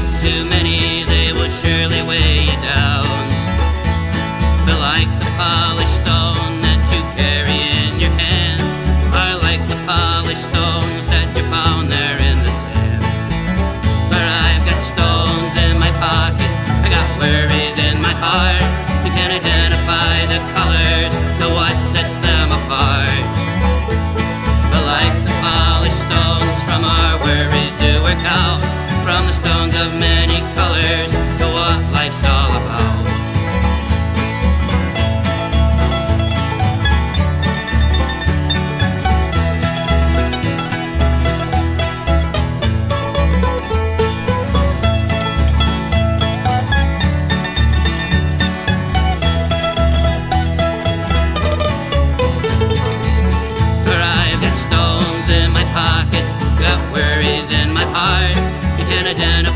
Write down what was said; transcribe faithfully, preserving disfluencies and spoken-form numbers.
take too many, they will surely weigh you down. But like the polished stone that you carry in your hand, are like the polished stones that you found there in the sand. But I've got stones in my pockets, I got worries in my heart. You can't identify the colors to what sets them apart. But like the polished stones from our worries do work out, from the stones of many colors to what life's all about. For I've got stones in my pockets, got worries in my heart. You can identify